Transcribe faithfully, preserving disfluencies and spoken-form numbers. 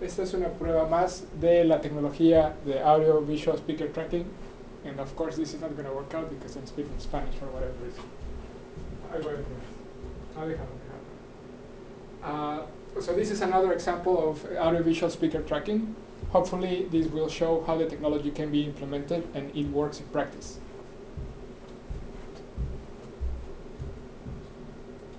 esta es una prueba más de la tecnología de audio visual speaker tracking. And of course, this is not going to work out because I'm speaking Spanish for whatever reason. I will I'll leave it. Uh, so this is another example of audio-visual speaker tracking. Hopefully, this will show how the technology can be implemented and it works in practice.